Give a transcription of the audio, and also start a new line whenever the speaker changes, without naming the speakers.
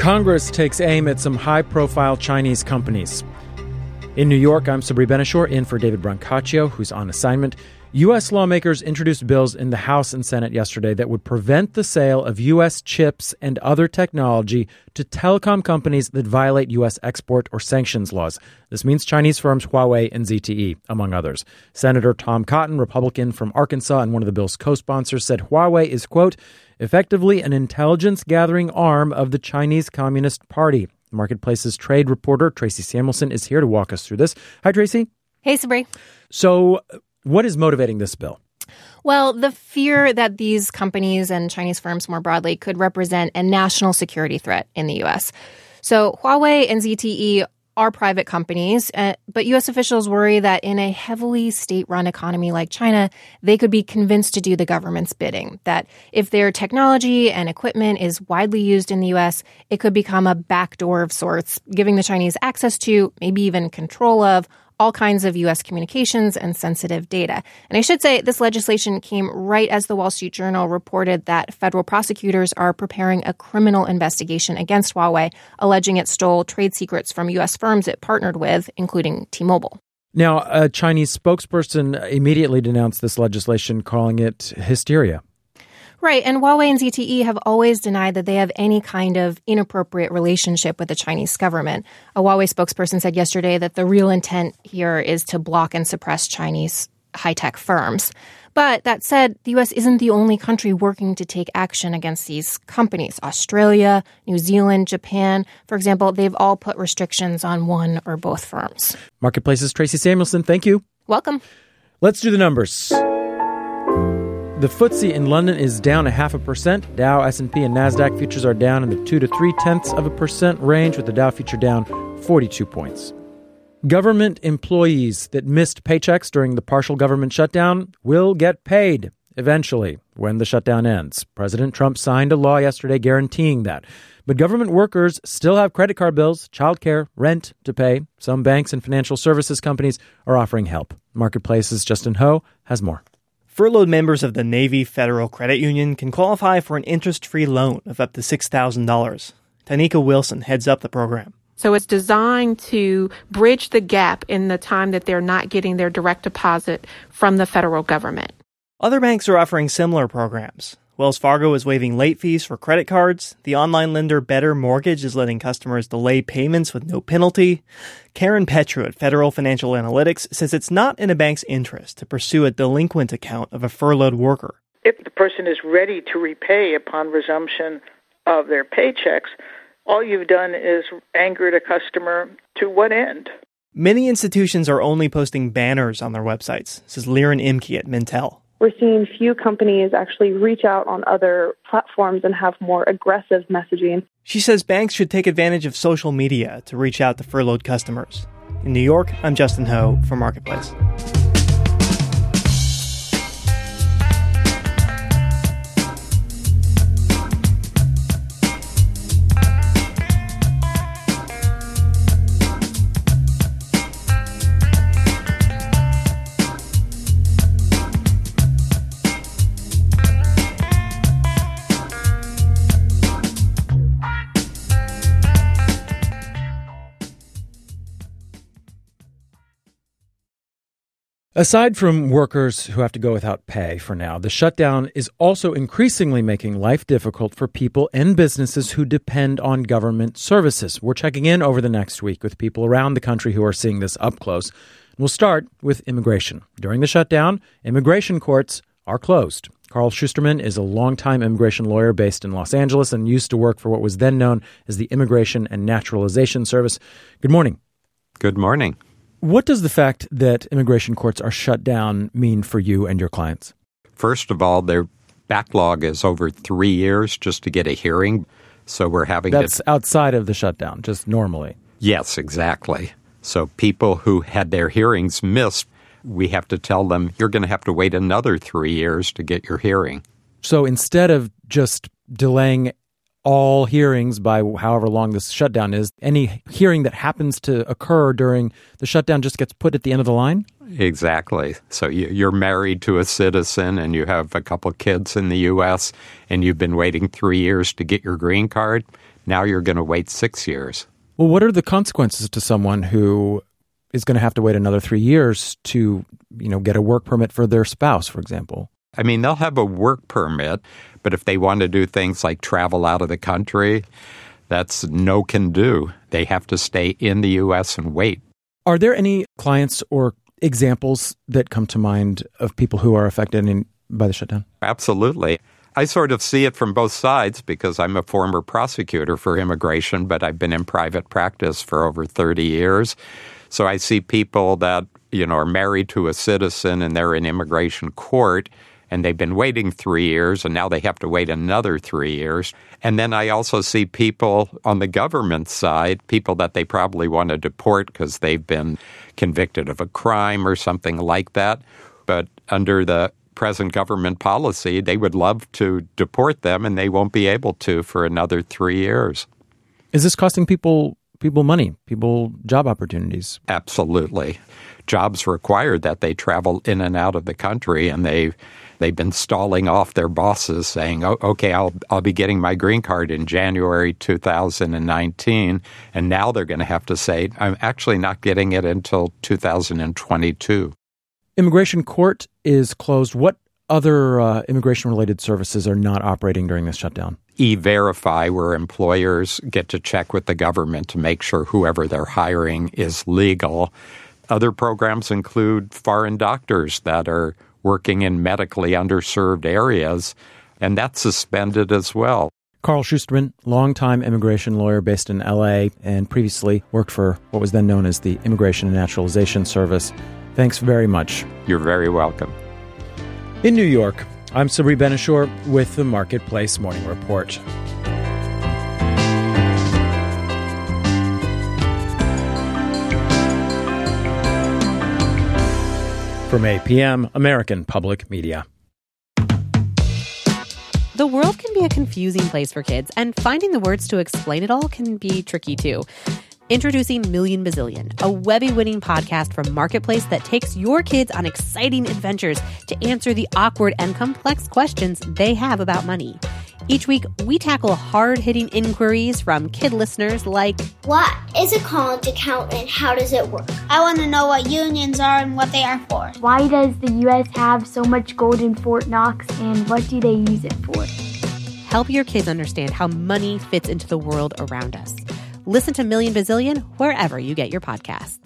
Congress takes aim at some high-profile Chinese companies. In New York, I'm Sabri Benishore, in for David Brancaccio, who's on assignment. U.S. lawmakers introduced bills in the House and Senate yesterday that would prevent the sale of U.S. chips and other technology to telecom companies that violate U.S. export or sanctions laws. This means Chinese firms Huawei and ZTE, among others. Senator Tom Cotton, Republican from Arkansas and one of the bill's co-sponsors, said Huawei is, quote, effectively an intelligence-gathering arm of the Chinese Communist Party. Marketplace's trade reporter Tracy Samuelson is here to walk us through this. Hi, Tracy.
Hey, Sabri.
So what is motivating this bill?
Well, the fear that these companies and Chinese firms more broadly could represent a national security threat in the U.S. So Huawei and ZTE are private companies, but U.S. officials worry that in a heavily state-run economy like China, they could be convinced to do the government's bidding, that if their technology and equipment is widely used in the U.S., it could become a backdoor of sorts, giving the Chinese access to, maybe even control of, all kinds of U.S. communications and sensitive data. And I should say this legislation came right as the Wall Street Journal reported that federal prosecutors are preparing a criminal investigation against Huawei, alleging it stole trade secrets from U.S. firms it partnered with, including T-Mobile.
Now, a Chinese spokesperson immediately denounced this legislation, calling it hysteria.
Right. And Huawei and ZTE have always denied that they have any kind of inappropriate relationship with the Chinese government. A Huawei spokesperson said yesterday that the real intent here is to block and suppress Chinese high-tech firms. But that said, the U.S. isn't the only country working to take action against these companies. Australia, New Zealand, Japan, for example, they've all put restrictions on one or both firms.
Marketplace's Tracy Samuelson, thank you.
Welcome.
Let's do the numbers. The FTSE in London is down 0.5%. Dow, S&P, and NASDAQ futures are down in the 2 to 0.3% range, with the Dow future down 42 points. Government employees that missed paychecks during the partial government shutdown will get paid eventually when the shutdown ends. President Trump signed a law yesterday guaranteeing that. But government workers still have credit card bills, childcare, rent to pay. Some banks and financial services companies are offering help. Marketplace's Justin Ho has more.
Furloughed members of the Navy Federal Credit Union can qualify for an interest-free loan of up to $6,000. Tanika Wilson heads up the program.
So it's designed to bridge the gap in the time that they're not getting their direct deposit from the federal government.
Other banks are offering similar programs. Wells Fargo is waiving late fees for credit cards. The online lender Better Mortgage is letting customers delay payments with no penalty. Karen Petru at Federal Financial Analytics says it's not in a bank's interest to pursue a delinquent account of a furloughed worker.
If the person is ready to repay upon resumption of their paychecks, all you've done is angered a customer. To what end?
Many institutions are only posting banners on their websites, says Liren Imke at Mintel.
We're seeing few companies actually reach out on other platforms and have more aggressive messaging.
She says banks should take advantage of social media to reach out to furloughed customers. In New York, I'm Justin Ho for Marketplace.
Aside from workers who have to go without pay for now, the shutdown is also increasingly making life difficult for people and businesses who depend on government services. We're checking in over the next week with people around the country who are seeing this up close. We'll start with immigration. During the shutdown, immigration courts are closed. Carl Schusterman is a longtime immigration lawyer based in Los Angeles and used to work for what was then known as the Immigration and Naturalization Service. Good morning.
Good morning.
What does the fact that immigration courts are shut down mean for you and your clients?
First of all, their backlog is over 3 years just to get a hearing. So we're having
That's outside of the shutdown, just normally.
Yes, exactly. So people who had their hearings missed, we have to tell them, you're going to have to wait another 3 years to get your hearing.
So instead of just delaying all hearings by however long this shutdown is. Any hearing that happens to occur during the shutdown just gets put at the end of the line?
Exactly. So you're married to a citizen and you have a couple kids in the U.S. and you've been waiting 3 years to get your green card. Now you're going to wait 6 years.
Well, what are the consequences to someone who is going to have to wait another 3 years to, get a work permit for their spouse, for example?
I mean, they'll have a work permit, but if they want to do things like travel out of the country, that's no can do. They have to stay in the U.S. and wait.
Are there any clients or examples that come to mind of people who are affected by the shutdown?
Absolutely. I sort of see it from both sides because I'm a former prosecutor for immigration, but I've been in private practice for over 30 years. So I see people that, are married to a citizen and they're in immigration court and they've been waiting 3 years and now they have to wait another 3 years. And then I also see people on the government side, people that they probably want to deport because they've been convicted of a crime or something like that. But under the present government policy, they would love to deport them and they won't be able to for another 3 years.
Is this costing people money, people job opportunities?
Absolutely. Jobs require that they travel in and out of the country, and they've been stalling off their bosses saying, "Oh, okay, I'll be getting my green card in January 2019," and now they're going to have to say, "I'm actually not getting it until 2022."
Immigration court is closed. What other immigration-related services are not operating during this shutdown?
E-Verify, where employers get to check with the government to make sure whoever they're hiring is legal. Other programs include foreign doctors that are working in medically underserved areas, and that's suspended as well.
Carl Schusterman, longtime immigration lawyer based in L.A. and previously worked for what was then known as the Immigration and Naturalization Service. Thanks very much.
You're very welcome.
In New York, I'm Sabri Ben-Achour with the Marketplace Morning Report. From APM, American Public Media.
The world can be a confusing place for kids, and finding the words to explain it all can be tricky too. Introducing Million Bazillion, a Webby-winning podcast from Marketplace that takes your kids on exciting adventures to answer the awkward and complex questions they have about money. Each week, we tackle hard-hitting inquiries from kid listeners like,
what is a college account and how does it work? I want to know what unions are and what they are for.
Why does the U.S. have so much gold in Fort Knox and what do they use it for?
Help your kids understand how money fits into the world around us. Listen to Million Bazillion wherever you get your podcasts.